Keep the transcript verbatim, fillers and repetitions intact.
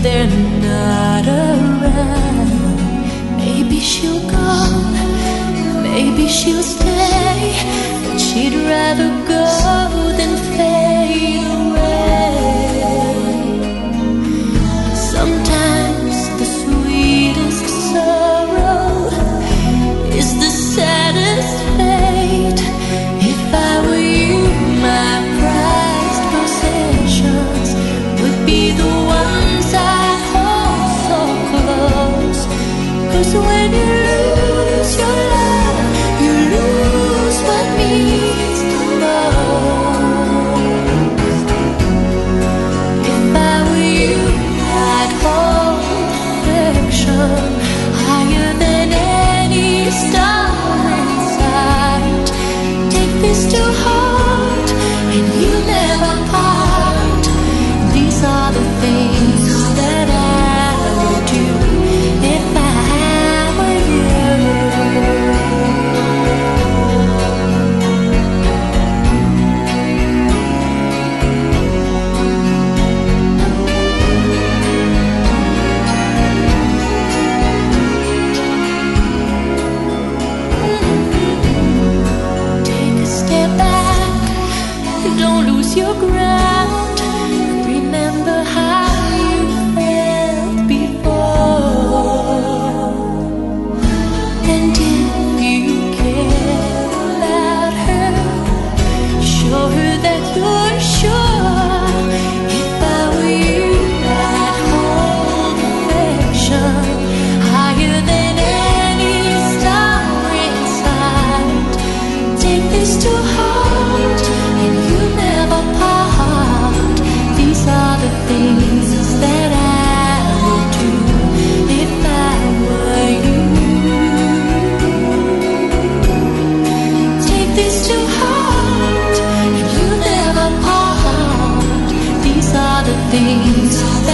they're not around. Maybe she'll go, maybe she'll stay, but she'd rather go than fade away. Sometimes the sweetest sorrow is the saddest fate. If I were you, my prized possessions would be the ones I hold so close. 'Cause when you lose your love, you lose what means the most. If I were you, I'd hold affection higher than any star in sight. Take this to heart, and you never part. These are the things that I would do if I were you. Take a step back, don't lose your ground. Remember how you felt before. And if you care about her, show her that you're sure. If I were you, I'd hold affection higher than any star in sight. Take this to heart, and you never part. These are the things that I would do if I were you. Take this to heart, and you never part. These are the things that